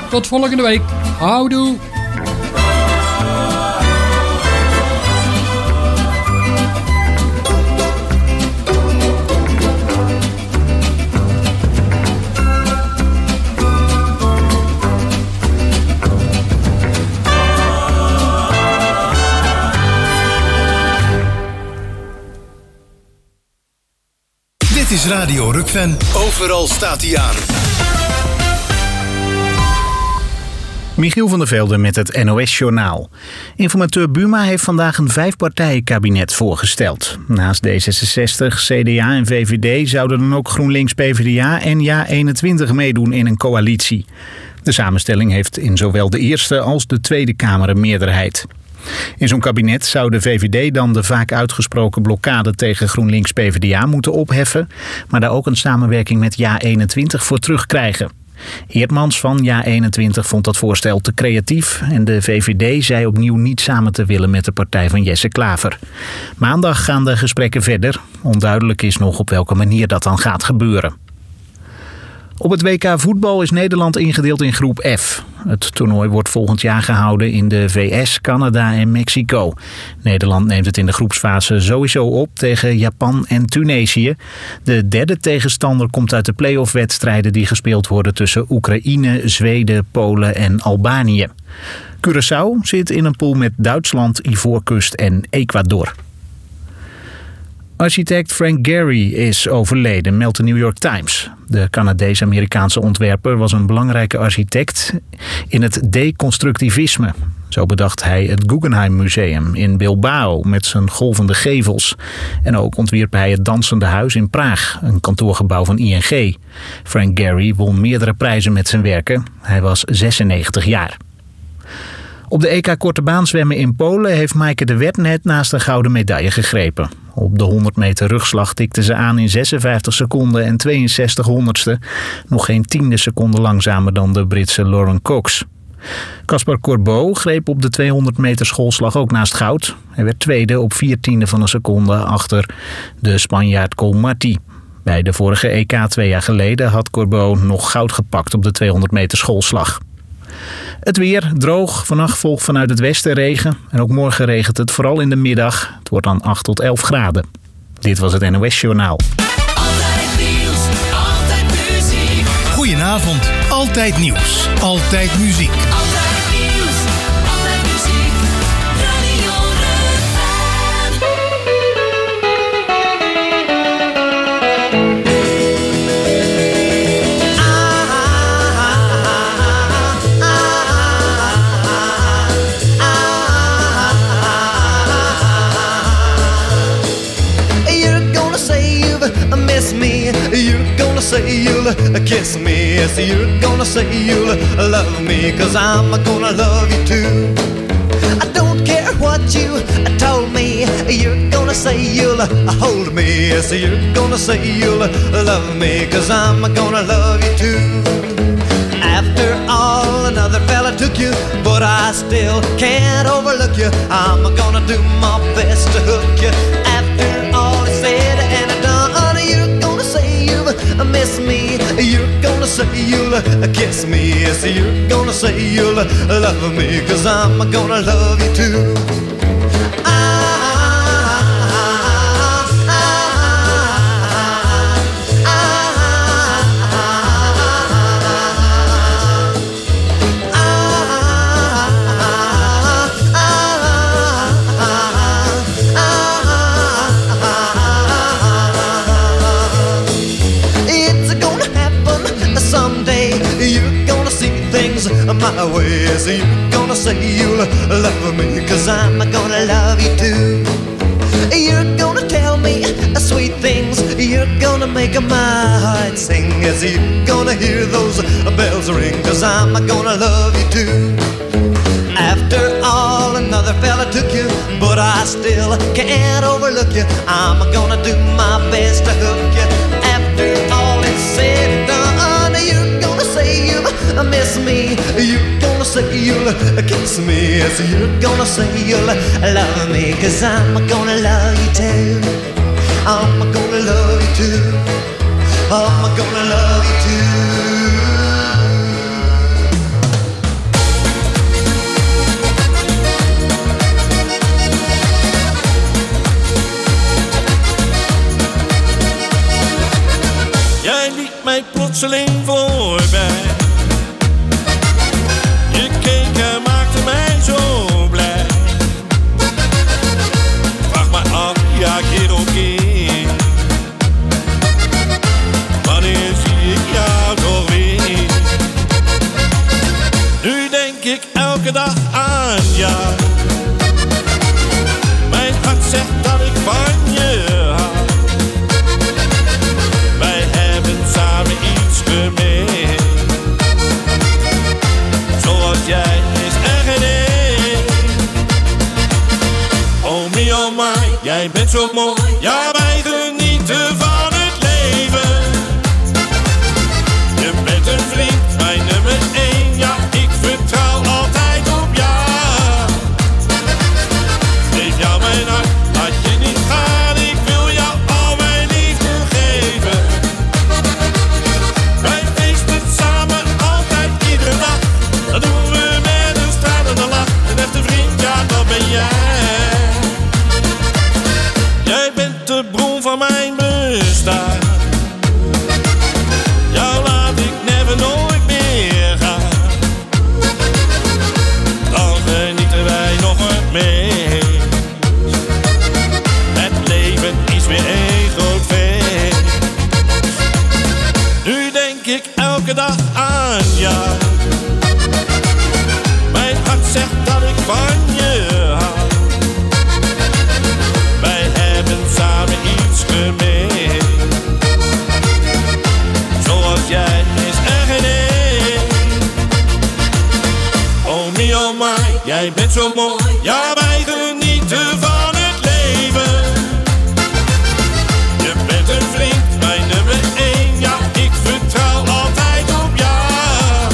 Tot volgende week. Houdoe. Dit is Radio Rukven. Overal staat hij aan. Michiel van der Velde met het NOS-journaal. Informateur Buma heeft vandaag een 5-partijen-kabinet voorgesteld. Naast D66, CDA en VVD zouden dan ook GroenLinks, PvdA en JA21 meedoen in een coalitie. De samenstelling heeft in zowel de Eerste als de Tweede Kamer een meerderheid. In zo'n kabinet zou de VVD dan de vaak uitgesproken blokkade tegen GroenLinks, PvdA moeten opheffen, maar daar ook een samenwerking met JA21 voor terugkrijgen. Eerdmans van JA21 vond dat voorstel te creatief en de VVD zei opnieuw niet samen te willen met de partij van Jesse Klaver. Maandag gaan de gesprekken verder. Onduidelijk is nog op welke manier dat dan gaat gebeuren. Op het WK voetbal is Nederland ingedeeld in groep F. Het toernooi wordt volgend jaar gehouden in de VS, Canada en Mexico. Nederland neemt het in de groepsfase sowieso op tegen Japan en Tunesië. De derde tegenstander komt uit de play-off-wedstrijden die gespeeld worden tussen Oekraïne, Zweden, Polen en Albanië. Curaçao zit in een pool met Duitsland, Ivoorkust en Ecuador. Architect Frank Gehry is overleden, meldt de New York Times. De Canadees-Amerikaanse ontwerper was een belangrijke architect in het deconstructivisme. Zo bedacht hij het Guggenheim Museum in Bilbao met zijn golvende gevels. En ook ontwierp hij het Dansende Huis in Praag, een kantoorgebouw van ING. Frank Gehry won meerdere prijzen met zijn werken. Hij was 96 jaar. Op de EK Korte Baan zwemmen in Polen heeft Maaike de Wet net naast een gouden medaille gegrepen. Op de 100 meter rugslag tikte ze aan in 56 seconden en 62 honderdste. Nog geen tiende seconde langzamer dan de Britse Lauren Cox. Caspar Corbeau greep op de 200 meter schoolslag ook naast goud. Hij werd tweede op 4/10 van een seconde achter de Spanjaard Colmarti. Bij de vorige EK 2 jaar geleden had Corbeau nog goud gepakt op de 200 meter schoolslag. Het weer droog, vannacht volgt vanuit het westen regen. En ook morgen regent het, vooral in de middag. Het wordt dan 8 tot 11 graden. Dit was het NOS Journaal. Altijd nieuws, altijd muziek. Goedenavond, altijd nieuws, altijd muziek. Altijd nieuws, altijd muziek. Radio miss me, you're gonna say you'll kiss me. Yes, you're gonna say you'll love me, 'cause I'm gonna love you too. I don't care what you told me, you're gonna say you'll hold me. Yes, you're gonna say you'll love me, 'cause I'm gonna love you too. After all, another fella took you, but I still can't overlook you. I'm gonna do my best to hook you. After all is said and done, you're gonna say you miss me. You're gonna say you'll kiss me. Yes, you're gonna say you'll love me, 'cause I'm gonna love you too. My way, so you're gonna say you'll love me, 'cause I'm gonna love you too. You're gonna tell me sweet things, you're gonna make my heart sing. Yes, you're gonna hear those bells ring, 'cause I'm gonna love you too. After all, another fella took you, but I still can't overlook you. I'm gonna do my best to hook you. After all is said and done, you're gonna say you miss me. You're gonna say you'll kiss me. Yes, you're gonna say you'll love me, 'cause I'm gonna love you too. I'm gonna love you too. I'm gonna love you too. plotseling voorbij. Je keek en maakte mij zo blij. Vraag me af, ja keer op keer. Wanneer zie ik jou toch weer? Nu denk ik elke dag aan jou. Mijn hart zegt dat ik van je hou. Wij hebben samen iets gemeen. Zoals jij is er geen één. Oh me, oh my, jij bent zo mooi. Ja, wij genieten van het leven. Je bent een vriend, mijn nummer 1. Ja, ik vertrouw altijd op jou. Geef jou mijn hart, laat je niet gaan. Ik wil jou al mijn liefde geven. Wij feesten samen, altijd, iedere dag. Dat doen we met een stralende lach. Een echte vriend, ja, dat ben jij. Jij bent de bron van mijn bestaan. Jou laat ik never nooit meer gaan. Dan genieten wij nog het meest. Het leven is weer een groot feest. Nu denk ik elke dag aan jou. Mijn hart zegt dat ik van je hou. Wij hebben samen iets gemeen. Zoals jij is er geen één. Oh me, oh my, jij bent zo mooi. Ja, wij genieten van het leven. Je bent een vriend, mijn nummer 1. Ja, ik vertrouw altijd op jou.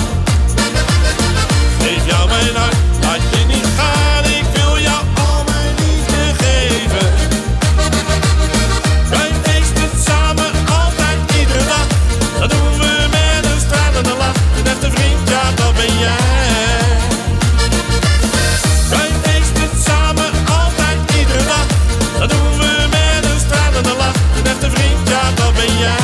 Geef jou mijn hart, laat je niet gaan. Ik wil jou al mijn liefde geven. Wij feesten samen, altijd, iedere dag. Dat doen we met een stralende lach. Een echte vriend, ja, dat ben jij. Wij feesten samen, altijd, iedere dag. Dat doen we met een stralende lach. Een echte vriend, ja, dat ben jij.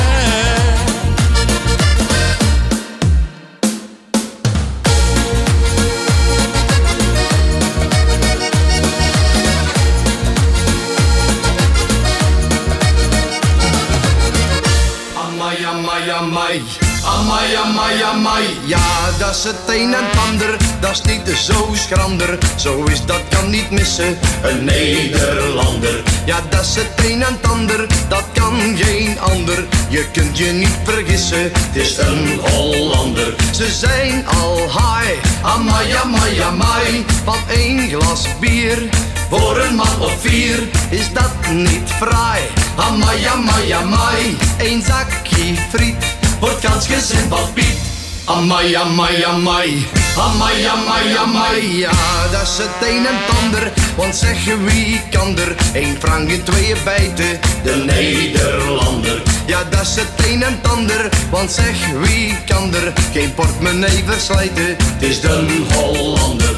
Amai, amai, amai. Amai, amai, amai. Ja, dat is het een en het ander. Dat is niet zo schrander. Zo is dat kan niet missen. Een Nederlander. Ja, dat is het een en het ander. Dat kan geen ander. Je kunt je niet vergissen. Het is een Hollander. Ze zijn al high. Amai, amai, amai. Van 1 glas bier. Voor een man of 4 is dat niet fraai. Amai, amai, amai. 1 zakje friet voor het kansgezin van Piet. Amai, amai, amai. Amai, amai, amai. Ja, dat is het een en het ander. Want zeg wie kan er 1 frank in 2 bijten? De Nederlander. Ja, dat is het een en het ander. Want zeg wie kan er geen portemonnee verslijten? Het is de Hollander.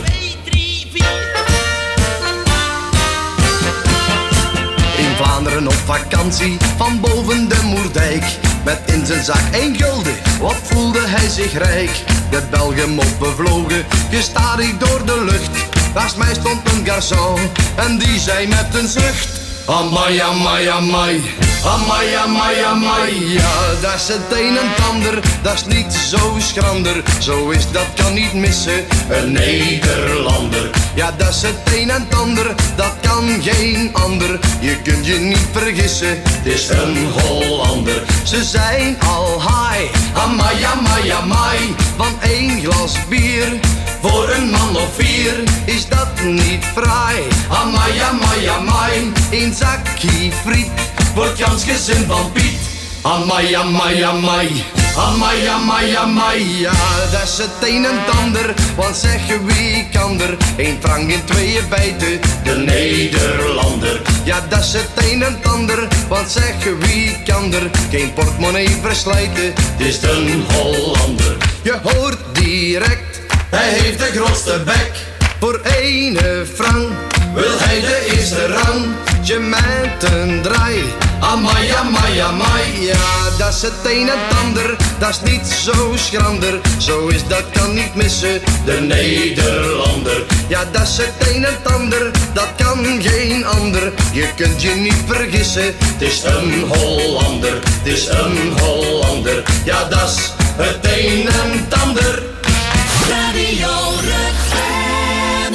In Vlaanderen op vakantie, van boven de Moerdijk. Met in zijn zak 1 gulden, wat voelde hij zich rijk. De Belgen op bevlogen, gestadig door de lucht. Naast mij stond een garçon, en die zei met een zucht. Amai, amai, amai. Amai, amai, amai. Ja, dat is het een en het ander. Dat is niet zo schrander. Zo is dat kan niet missen. Een Nederlander. Ja, dat is het een en het ander. Dat kan geen ander. Je kunt je niet vergissen. Het is een Hollander. Ze zijn al high. Amai, amai, amai. Van 1 glas bier. Voor een man of 4 is dat niet fraai. Amai, amai, amai. 1 zakje friet voor het kansgezin van Piet. Amai, amai, amai. Amai, amai, amai. Ja, dat is het een en het ander. Want zeg wie kan er 1 frank in 2 bijten? De Nederlander. Ja, dat is het een en het ander. Want zeg wie kan er geen portemonnee verslijten? Het is de Hollander. Je hoort direct, hij heeft de grootste bek. Voor 1 frank wil hij de eerste rang. Je met een draai, amai, amai, amai. Ja, dat is het een en het ander, dat is niet zo schrander. Zo is dat kan niet missen, de Nederlander. Ja, dat is het een en het ander, dat kan geen ander. Je kunt je niet vergissen, het is een Hollander. Het is een Hollander, ja, dat is het een en het ander. Radio Rukven.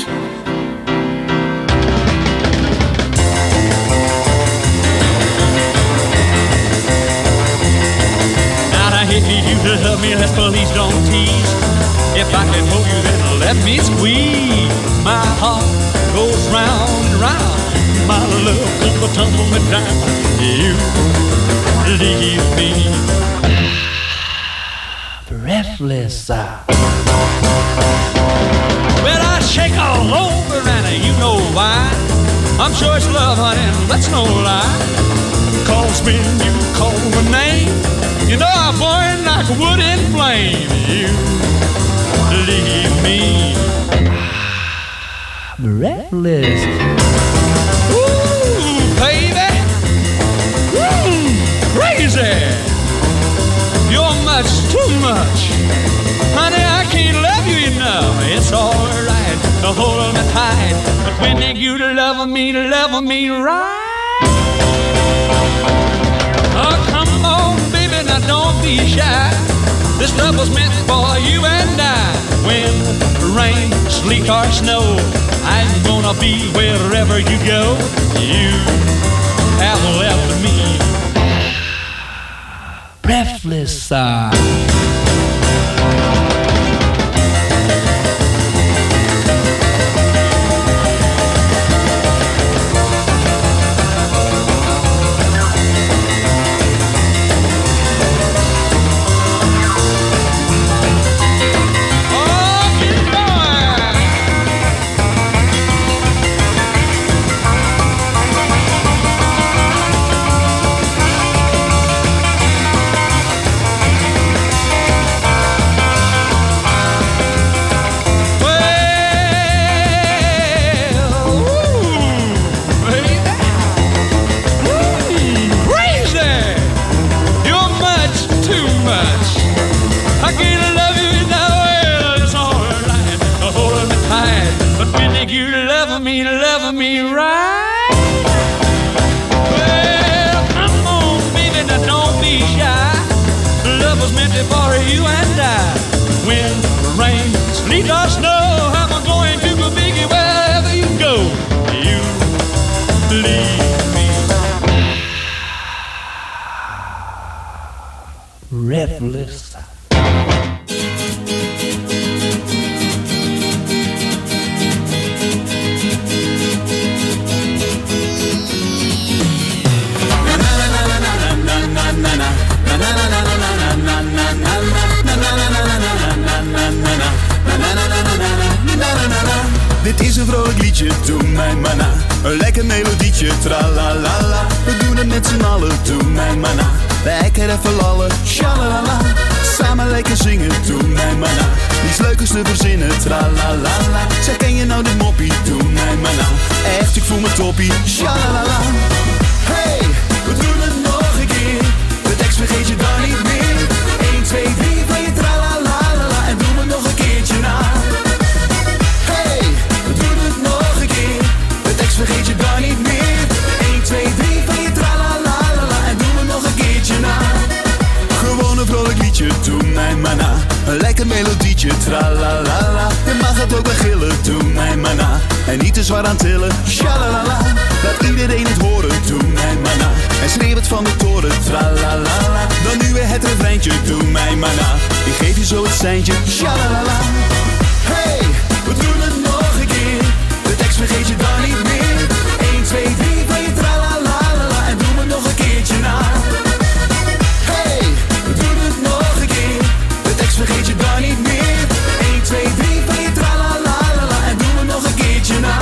Now I hate you to love me, let's please don't tease. If I can hold you, then let me squeeze. My heart goes round and round. My love comes tumbling down. You leave me breathless. Well, I shake all over and you know why. I'm sure it's love, honey, and that's no lie. 'Cause when you call my name, you know I'm burning like wood in flame. You leave me breathless. Ooh, baby, crazy. You're much too much, honey. I can't love you enough. It's alright to hold me tight, but when you love me right. Oh, come on, baby, now don't be shy. This love was meant for you and I. When rain, sleet, or snow, I'm gonna be wherever you go. You have left me breathless. Dit is een vrolijk liedje, doe mij maar na. Een lekker melodietje, tralalala. We doen het met z'n allen, doe mij maar na. Lekker even lallen, shalalala. Samen lekker zingen, doe mij maar na. Niets leukers te verzinnen, tralalala. Zeg, ken je nou de moppie, doe mij maar na. Echt, ik voel me toppie, shalalala. Hey, we doen het nog een keer. De tekst vergeet je dan niet meer. 1, 2, 3 van je tralalala. En doe me nog een keertje na. Vergeet je dan niet meer. 1, 2, 3 van je tralalala. En doe me nog een keertje na. Gewoon een vrolijk liedje, doe mij maar na. Een lekker melodietje, tralalala. Je mag het ook wel gillen, doe mij maar na. En niet te zwaar aan tillen, shalalala. Laat iedereen het horen, doe mij maar na. En schreeuw het van de toren, tralalala. Dan nu weer het refreintje, doe mij maar na. Ik geef je zo het seintje, shalalala. Hey, we doen het nog een keer. De tekst vergeet je dan niet meer. 1, 2, 3 van je tralalala. En doe me nog een keertje na. Hey, we doen het nog een keer. De tekst vergeet je dan niet meer. 1, 2, 3 van je tralalala. En doe me nog een keertje na.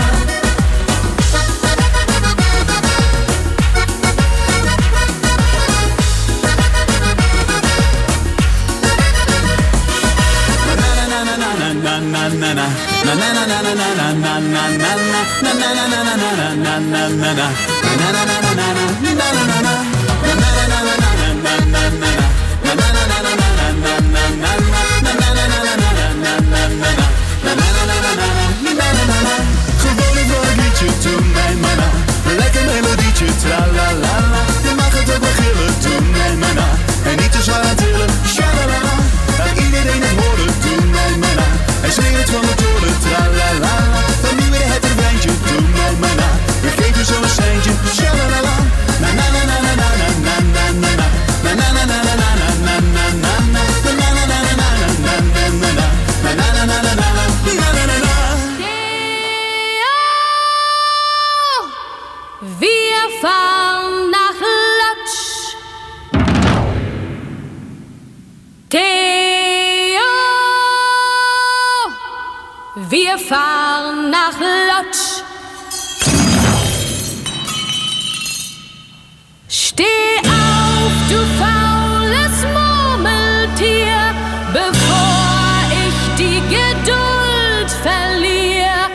Na na na na na na Gewoon een mooi liedje doen, mijn mana. Lekker melodietje, tralalala. Je mag het ook wel gillen, doen, mijn mana. En niet te zwaar aan tillen, shalalala. Laat iedereen het horen, doen, mijn mana. Hij schreeuwt van de toren, tralalala. Dan nu weer het refreintje, doen, mijn mana. We geven zo een seintje, shalalala. Na na na na na na na na na na. Na na na na na na na na na na. Na na na na na na na na na na. Na na na na na na na na na. Wir fahren nach Lodz. Theo, wir fahren nach Lodz. Steh auf, du faules Murmeltier, bevor ich die Geduld verliere.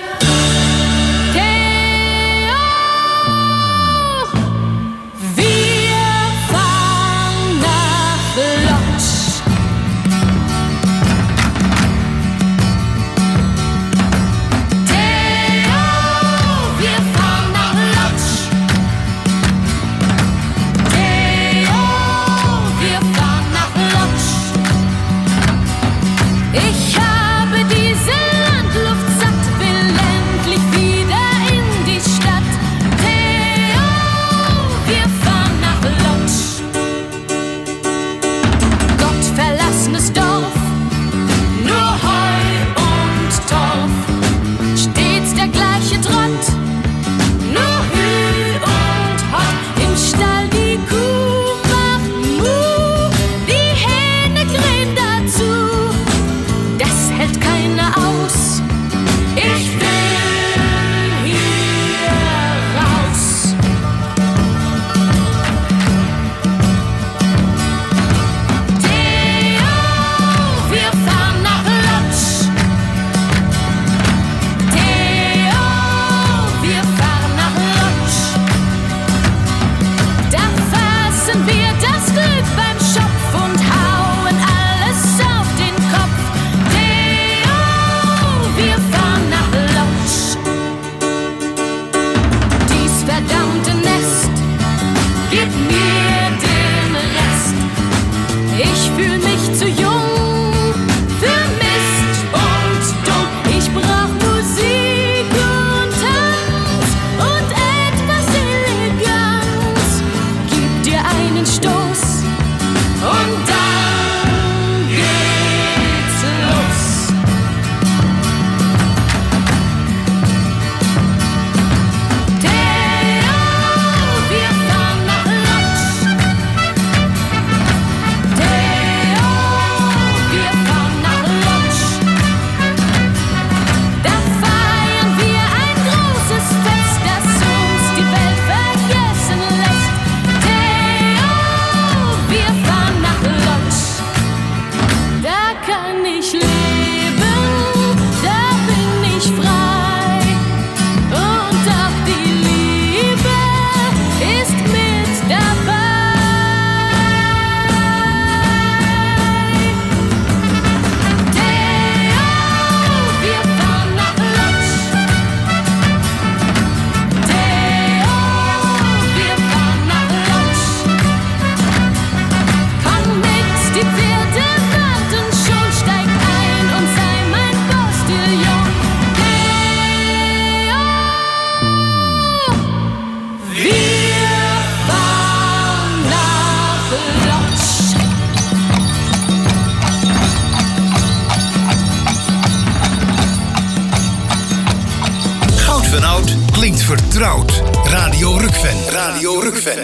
Klinkt vertrouwd. Radio Rukven. Radio Rukven.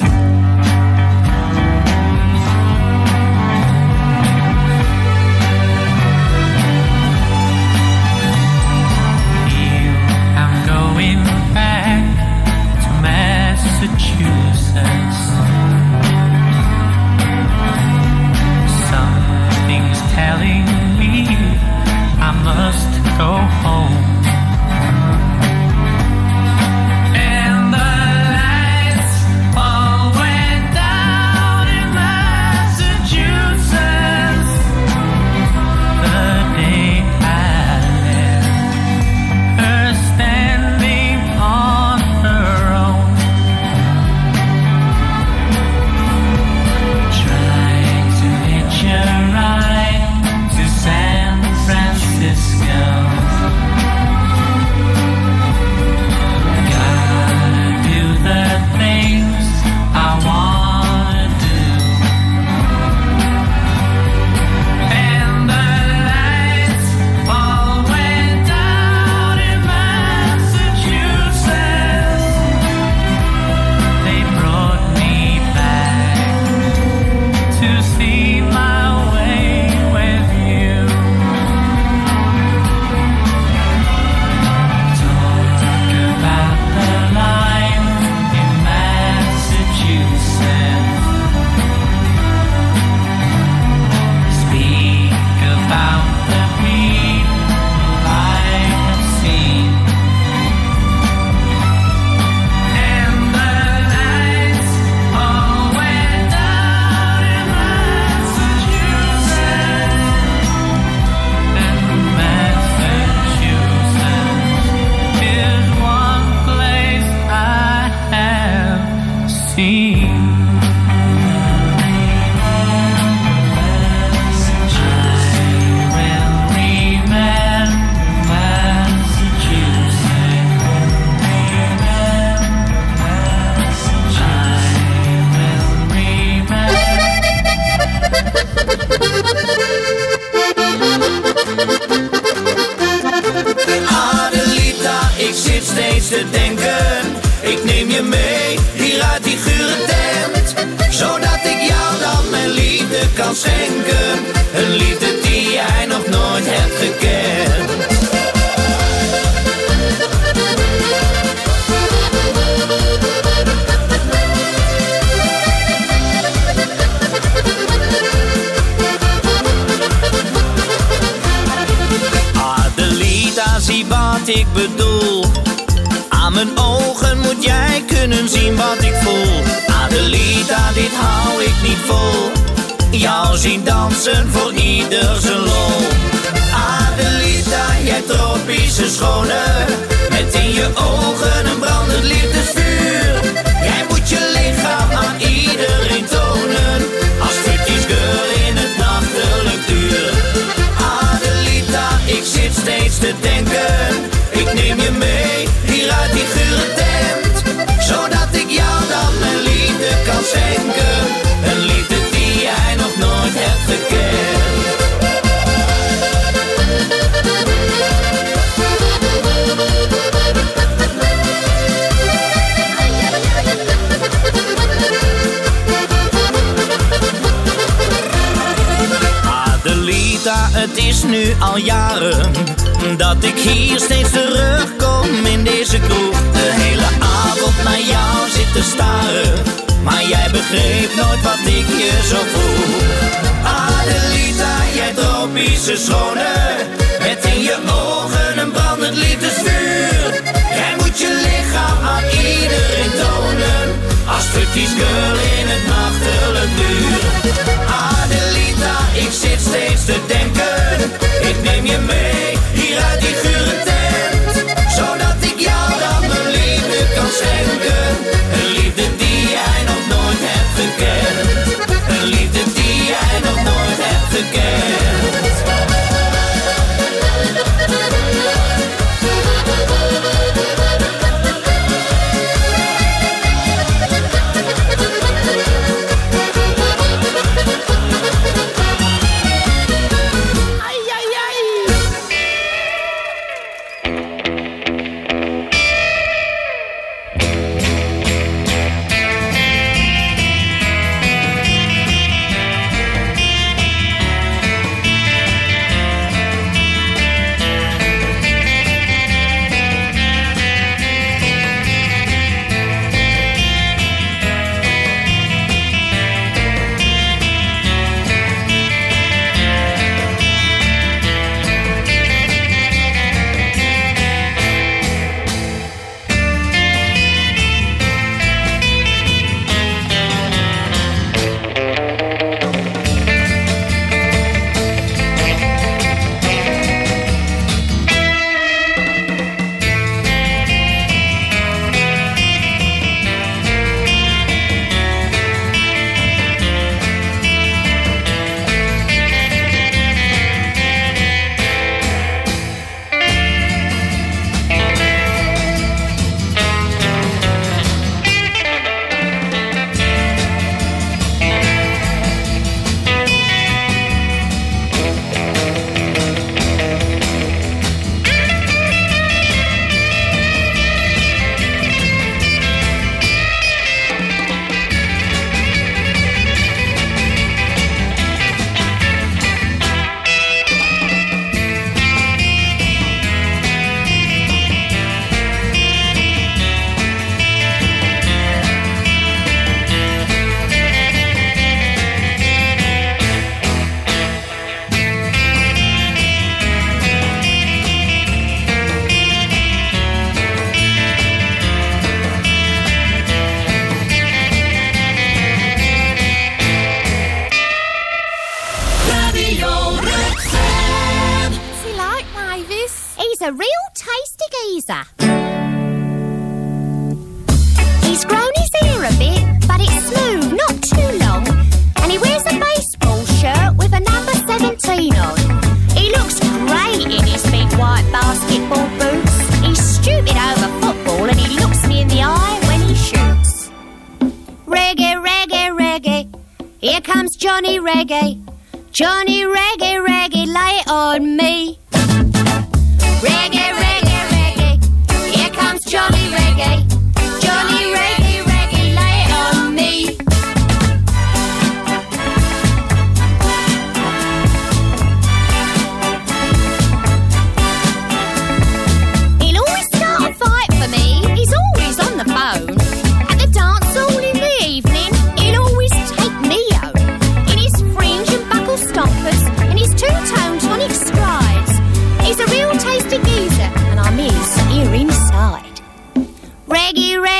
Massachusetts. Something's telling me I must go Adelita, ik zit steeds te denken. Ik neem je mee, hier uit die gure tent. Zodat ik jou dan mijn liefde kan schenken. Een liefde die jij nog nooit hebt gekend. Adelita, zie wat ik bedoel. Aan mijn ogen moet jij kunnen zien wat ik voel. Adelita, dit hou ik niet vol. Jou zien dansen voor ieder zijn lol. Adelita, jij tropische schone. Met in je ogen een brandend liefdesvuur. Jij moet je lichaam aan iedereen tonen. Als striptease girl in het nachtelijk uur. Adelita, ik zit steeds te denken. Ik neem je mee, hier uit die gure tent. Zodat ik jou dan mijn liefde kan schenken. Een liefde die jij nog nooit hebt gekend. Adelita, het is nu al jaren dat ik hier steeds terugkom in deze kroeg. De hele avond naar jou zit te staren, maar jij begreep nooit wat ik je zo vroeg. Adelita, jij tropische schone, met in je ogen een brandend liefdesvuur. Jij moet je lichaam aan iedereen tonen, als striptease girl in het nachtelijk uur. Adelita, ik zit steeds te denken. Ik neem je mee, hier uit die gure tent. Zodat ik jou dan mijn liefde kan schenken. Een liefde die jij nog nooit hebt gekend. Een liefde die jij nog nooit hebt gekend. a real tasty geezer. He's grown his hair a bit, but it's smooth, not too long. And he wears a baseball shirt with a number 17 on. He looks great in his big white basketball boots. He's stupid over football and he looks me in the eye when he shoots. Reggae, reggae, reggae. Here comes Johnny Reggae. Johnny Reggae, reggae, lay it on me. Reggae, reggae.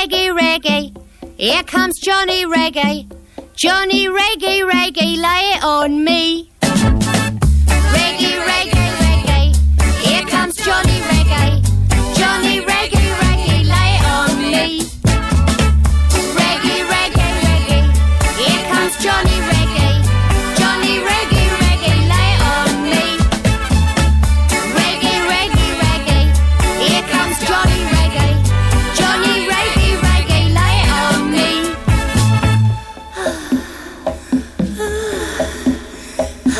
reggae, reggae. Here comes Johnny Reggae. Johnny Reggae, reggae, lay it on me. Reggae, reggae, reggae. Here comes Johnny Reggae. Johnny Reggae, reggae, lay it on me. Reggae, reggae, reggae. Here comes Johnny Reggae. Johnny Reggae, reggae, lay it on me. Reggae, reggae, reggae. Here comes Johnny Reggae. Johnny Reggae, reggae, lay it on me.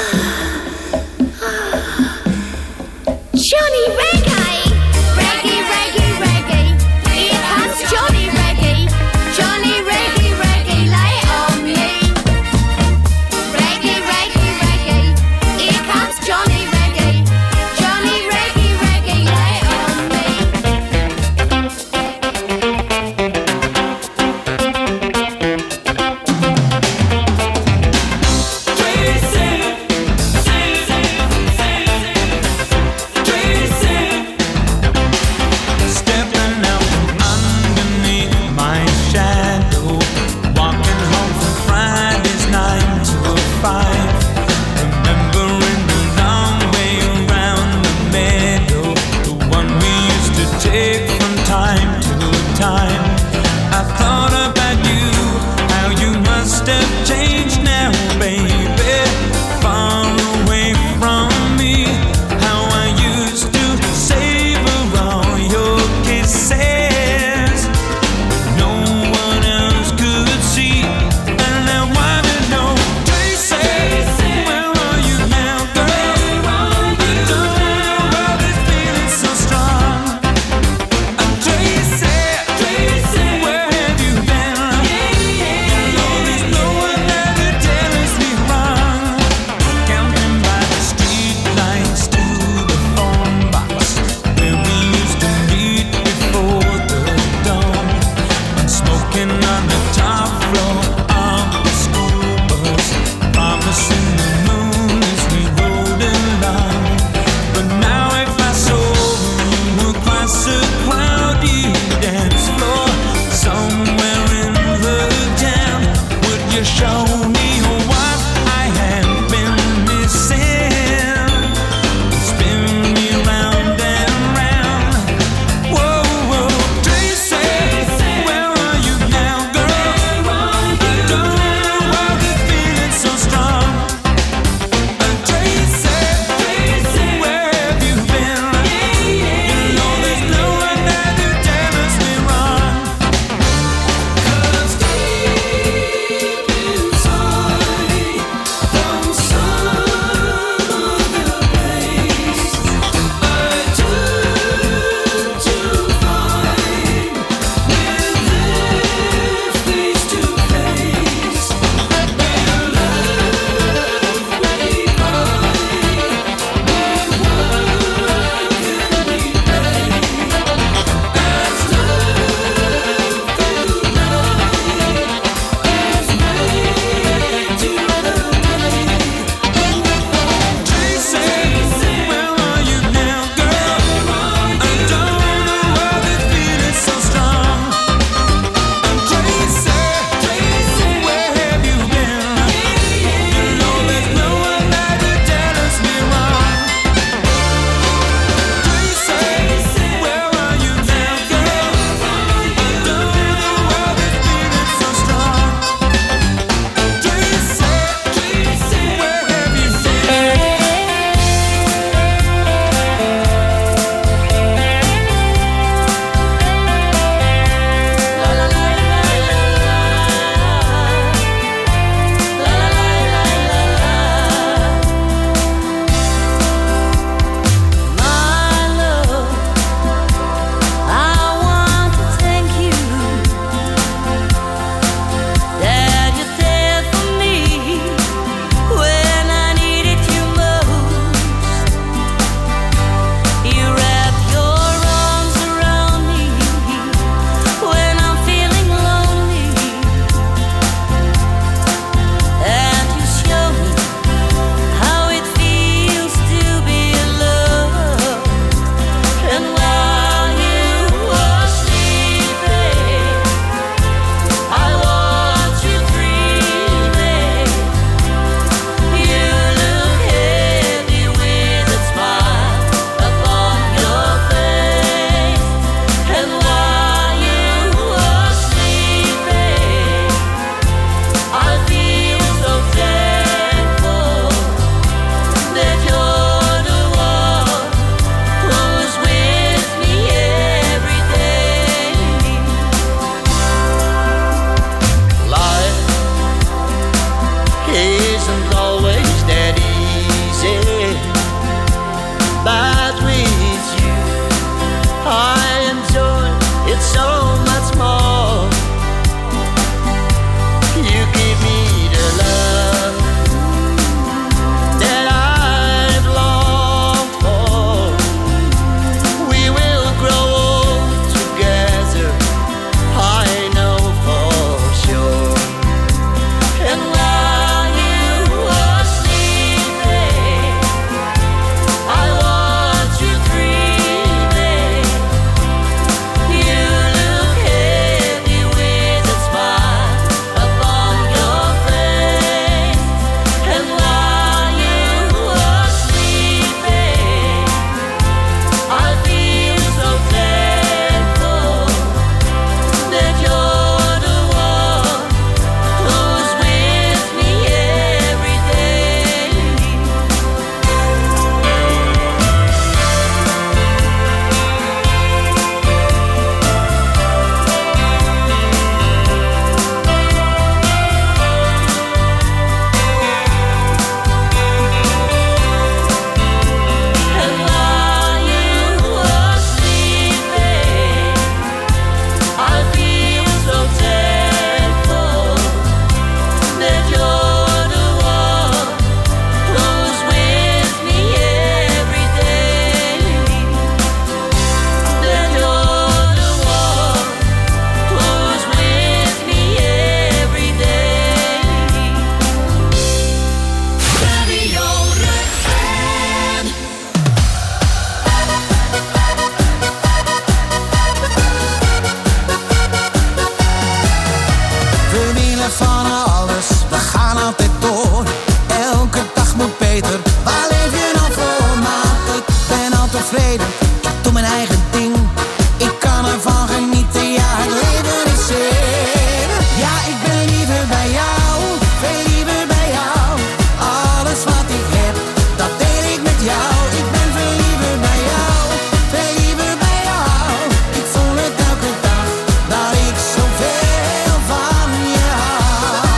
mijn eigen ding. Ik kan ervan genieten, ja, het leven is zin. Ja, ik ben liever bij jou, veel liever bij jou. Alles wat ik heb, dat deel ik met jou. Ik ben veel liever bij jou, veel liever bij jou. Ik voel het elke dag, dat ik zoveel van je hou.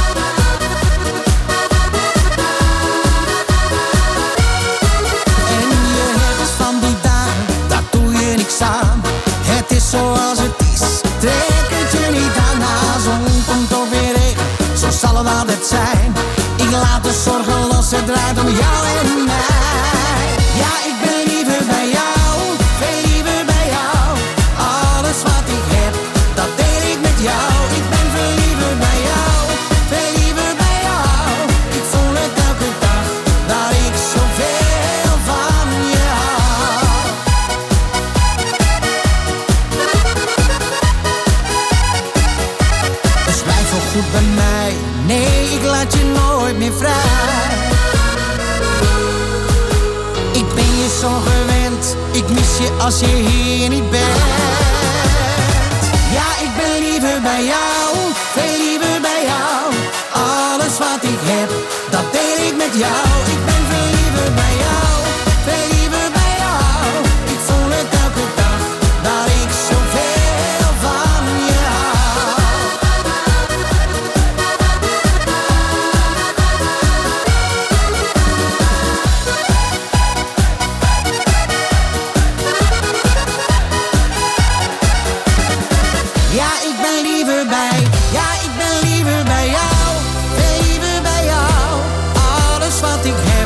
En je hebt dus van die dagen, daar doe je niks aan. Het is zoals het is, trek het je niet aan. Na zon komt ook weer regen, zo zal het altijd zijn. Ik laat de zorgen los, het draait om jou en mij. Ja, ik ben liever bij jou, veel liever bij jou. Alles wat ik heb, dat deel ik met jou. Ik ben veel liever bij jou, veel liever bij jou. Ik voel het elke dag, dat ik zoveel van je hou. Dus blijf wel goed bij mij, nee, ik laat je nooit meer vrij. Ik ben je zo gewend, ik mis je als je hier niet bent. Ja, ik ben liever bij jou, veel liever bij jou. Alles wat ik heb, dat deel ik met jou. Ik ben veel liever bij jou, veel liever bij jou. Ik voel het elke dag, dat ik zoveel van je hou. Ja, ik ben liever bij, ja, ik ben liever bij jou, veel liever bij jou. Alles wat ik heb,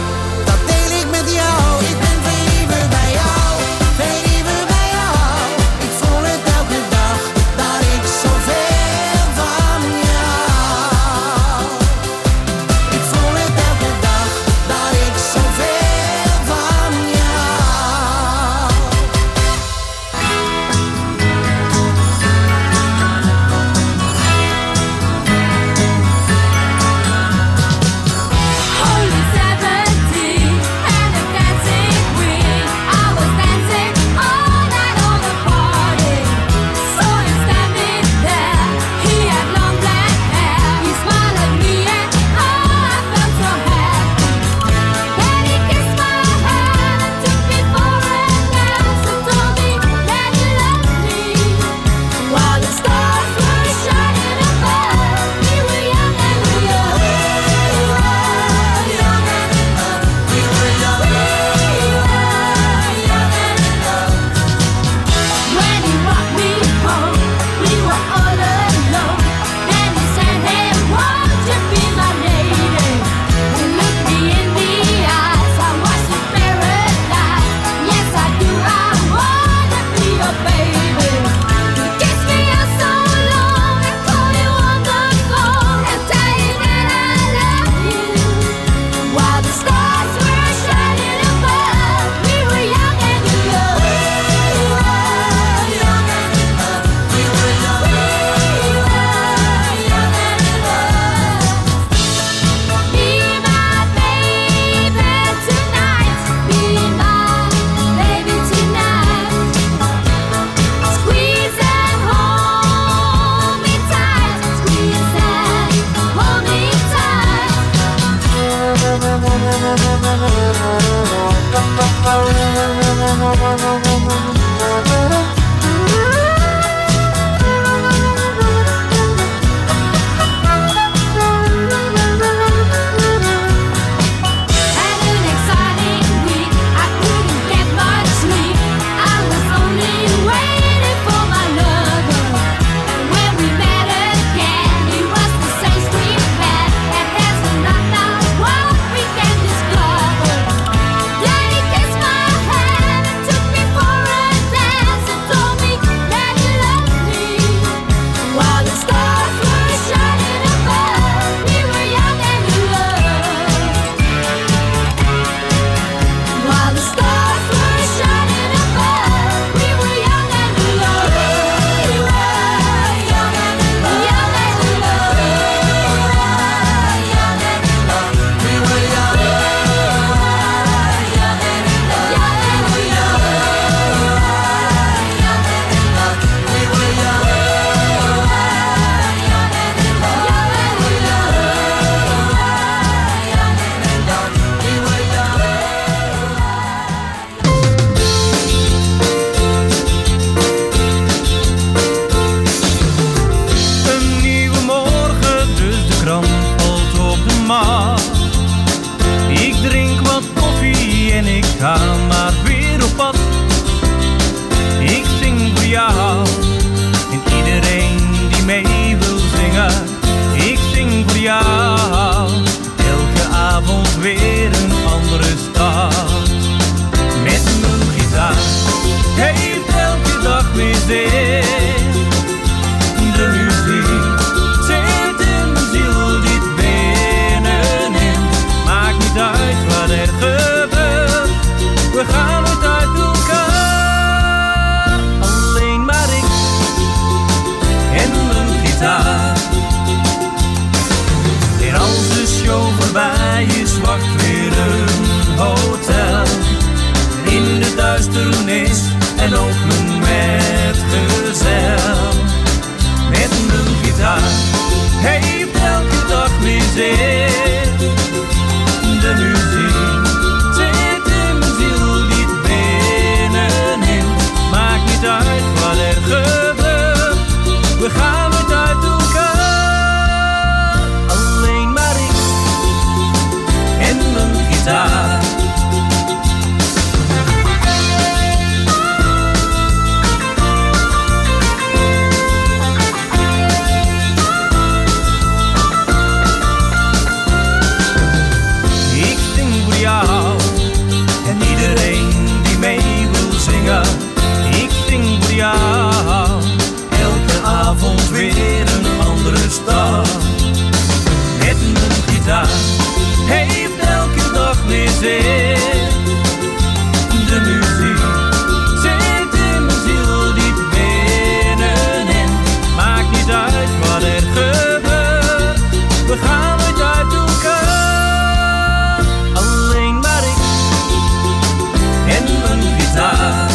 zit. De muziek zit in mijn ziel diep binnenin. Maakt niet uit wat er gebeurt, we gaan nooit uit elkaar. Alleen maar ik en mijn gitaar. En als de show voorbij is, wacht weer een hotel. In de duisternis en ook mijn metgezel. Met mijn gitaar heeft elke dag weer zin. De muziek zit in mijn ziel diep binnenin. Maakt niet uit wat er gebeurt, we gaan nooit uit elkaar. Alleen maar ik en mijn gitaar. En iedereen die mee wil zingen, ik zing voor jou. Elke avond weer een andere stad. Met mijn gitaar heeft elke dag weer zin. De muziek zit in mijn ziel diep binnenin. Maakt niet uit wat er gebeurt, we gaan nooit uit elkaar. Alleen maar ik en mijn gitaar.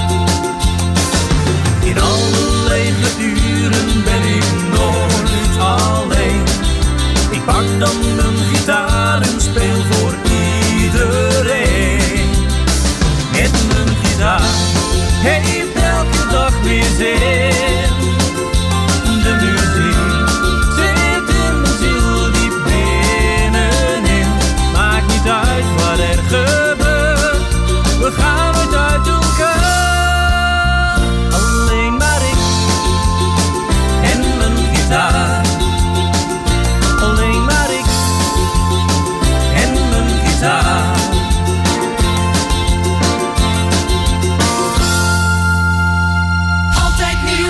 In alle lege uren ben ik nooit alleen. Ik pak dan mijn gitaar en speel voor iedereen. Met mijn gitaar heeft elke dag weer zin. De muziek zit in mijn ziel diep binnenin. Maakt niet uit wat er gebeurt, we gaan nooit uit elkaar. Alleen maar ik en mijn gitaar. Alleen maar ik en mijn gitaar. Altijd nieuw,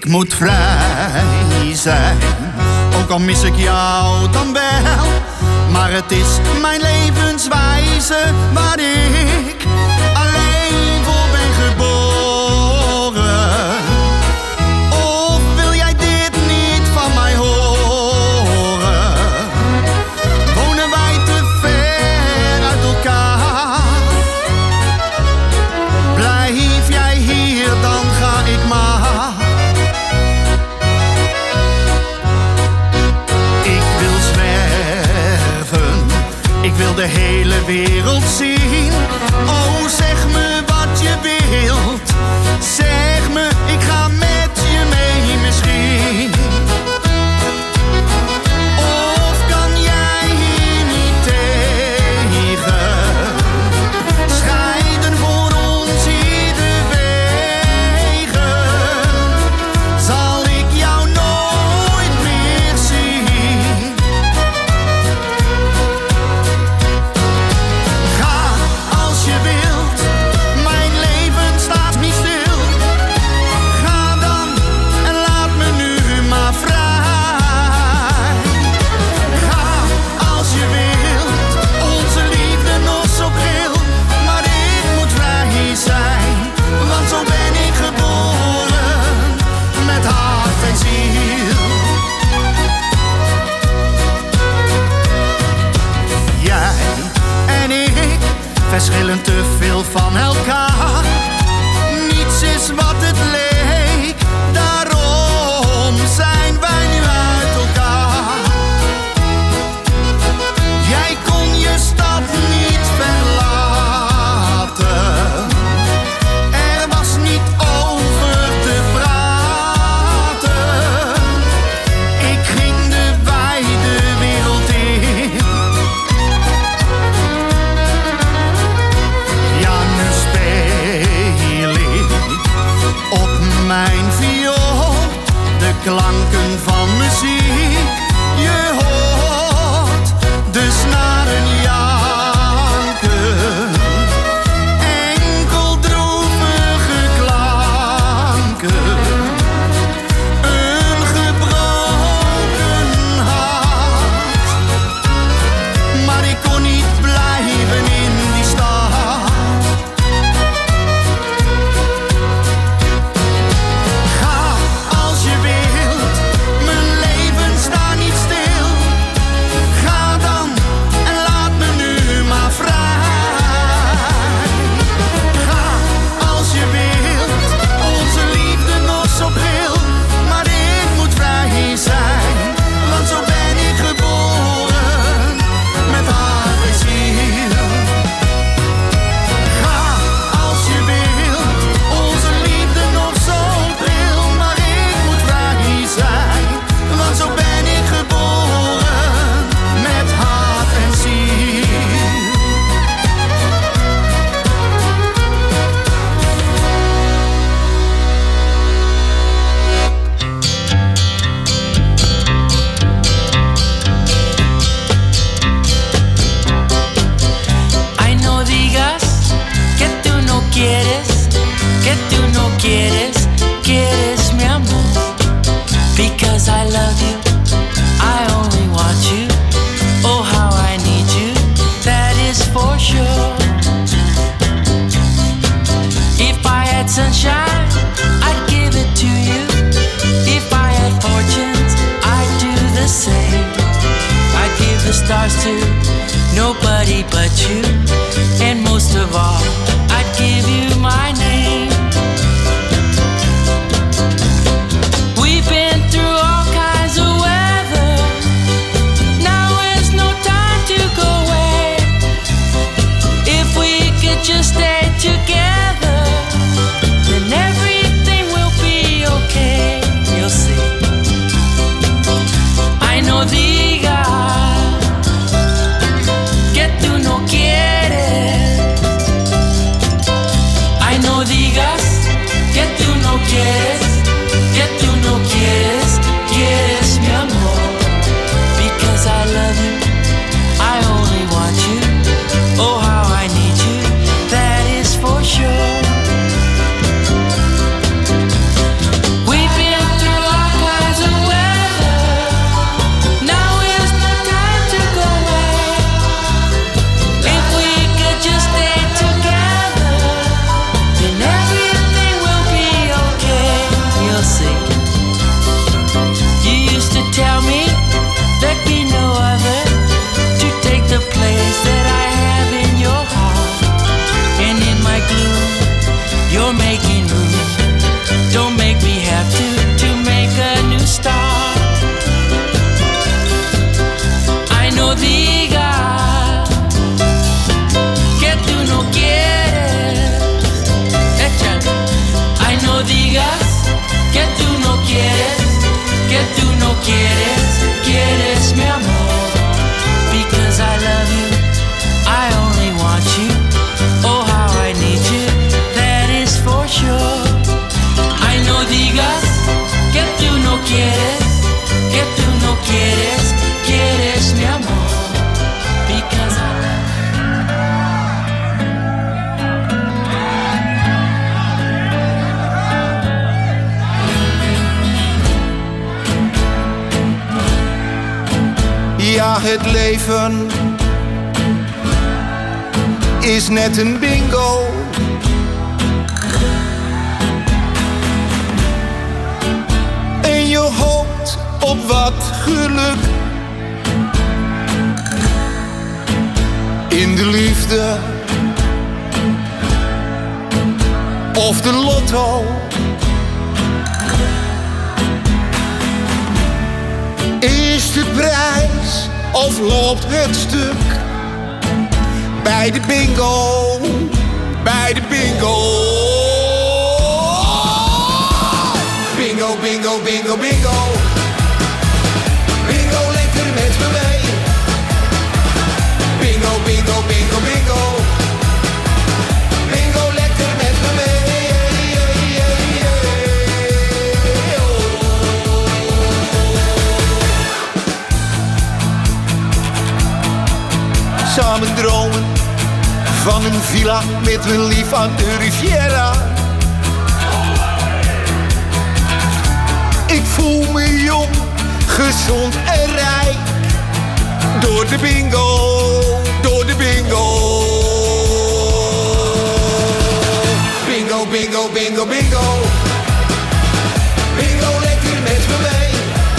Ik moet vrij zijn, ook al mis ik jou dan wel. Maar het is mijn levenswijze waar ik alleen voor ben geboren. Of wil jij dit niet van mij horen? Wonen wij te ver uit elkaar? Blijf jij hier, dan ga ik maar. Ik wil zwerven, ik wil de hele wereld zien. Oh, zeg me wat je wilt. Zeg me, ik ga met je mee misschien. Of kan jij hier niet tegen? Scheiden voor ons hier de wegen. Zal ik jou nooit meer zien? Ga als je wilt, mijn leven staat niet stil. Ga dan en laat me nu maar vrij. Ga als je wilt, onze liefde nog zo pril. Maar ik moet vrij zijn, want zo ben ik geboren. Met hart en ziel. Jij en ik verschillen te veel van elkaar. Niets is wat het leek, daarom zijn wij nu uit elkaar. Jij kon je stad niet verlaten. Er was niet over te praten. Ik ging de wijde wereld in. Ja, nu quieres mi amor. Because I love you, I only want you. Oh, how I need you, that is for sure. Ay, no digas que tú no quieres, quieres mi amor. Because I love you. Ja, het leven is net een bingo. En je hoopt op wat geluk. In de liefde of de lotto. Is de prijs of loopt het stuk? Bij de bingo, bij de bingo. Bingo, bingo, bingo, bingo. Bingo, lekker met me mee. Bingo, bingo, bingo, bingo. Bingo, lekker met me mee. Samen dromen van een villa met een lief aan de Riviera. Ik voel me jong, gezond en rijk. Door de bingo, door de bingo. Bingo, bingo, bingo, bingo. Bingo, lekker met me mee.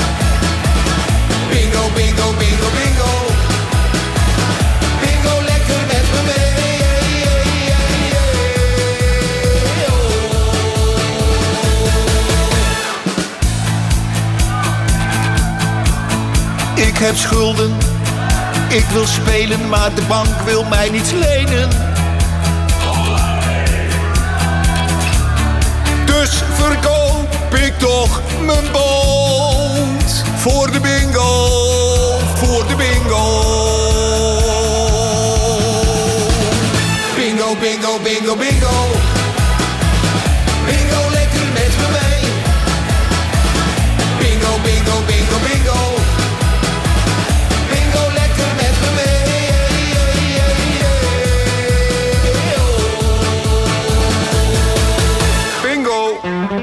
Bingo, bingo, bingo, bingo. Bingo, lekker met me mee. Ik heb schulden, ik wil spelen, maar de bank wil mij niets lenen. Dus verkoop ik toch mijn boot voor de bingo, voor de bingo. Bingo, bingo, bingo, bingo. Bingo, lekker met me mee. Bingo, bingo, bingo, bingo. Bingo, lekker met me mee. Bingo.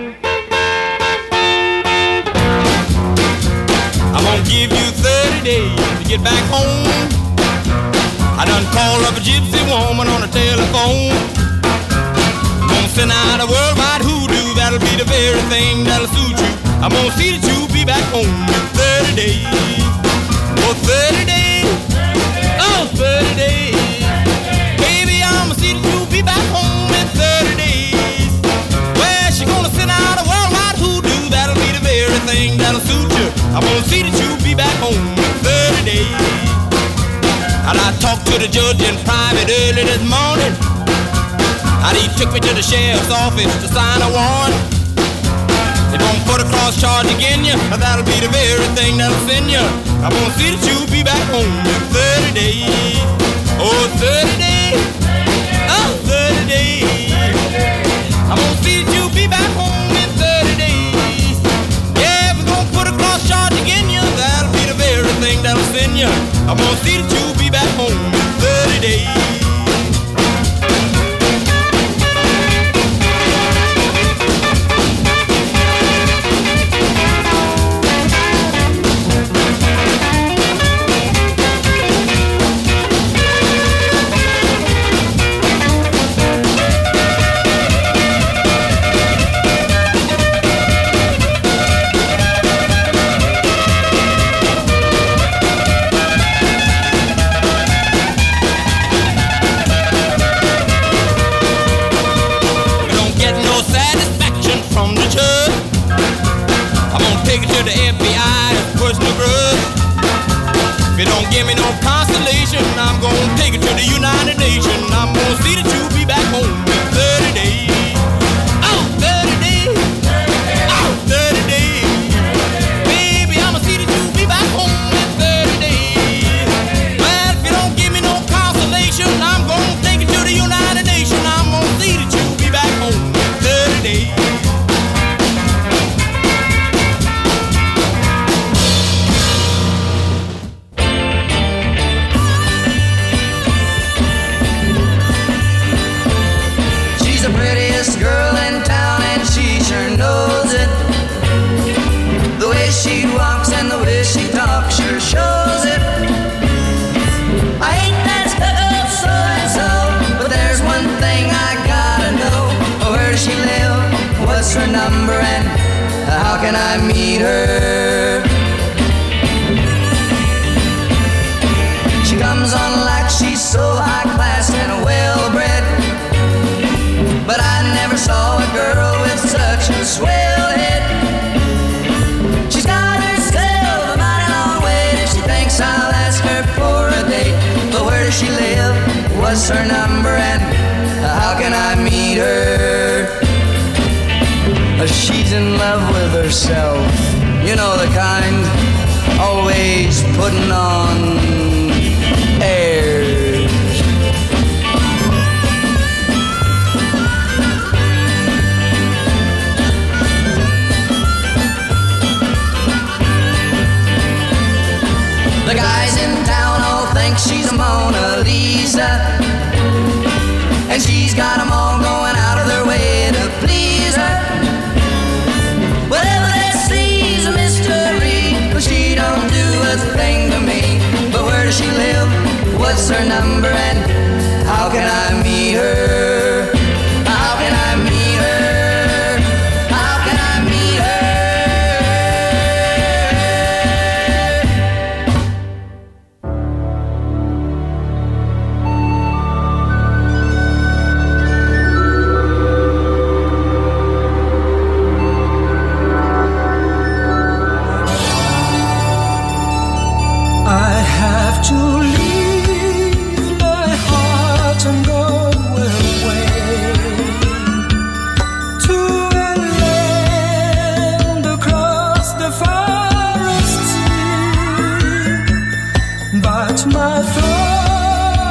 I'm gonna give you 30 days to get back home. I done called up a gypsy woman on the telephone. Gonna send out a worldwide hoodoo, that'll be the very thing that'll suit you. I'm gonna see that you be back home in 30 days. Oh, 30 days. Oh, 30 days. Baby, I'm gonna see that you be back home in 30 days. Well, she gonna send out a worldwide hoodoo, that'll be the very thing that'll suit you. I'm gonna see that you be back home in 30 days. And I talked to the judge in private early this morning. And he took me to the sheriff's office to sign a warrant. They won't put a cross charge against you, that'll be the very thing that'll send you. I'm gonna see that you'll be back home in 30 days. Oh, 30 days. Oh, 30 days. I'm gonna see that you'll be back home in 30 days. Yeah, if we're gonna put a cross charge against you, that'll be the very thing that'll send you. I'm gonna see that you'll be back home in 30 days. and the way she talks sure shows it. I ain't that stuck up so-and-so, but there's one thing I gotta know. Where does she live? What's her number? And how can I meet her? She comes on like she's so high class and well-bred, but I never saw a girl with such a swell head. She's got herself a mighty long way, and she thinks I'll ask her for a date. But where does she live? What's her number? And how can I meet her? She's in love with herself, you know the kind, always putting on airs. The guys in town all think she's a Mona Lisa, and she's got them all going out of their way to please her. Whatever they see's a mystery, but she don't do a thing to me. But where does she live? What's her number? And how can I meet her?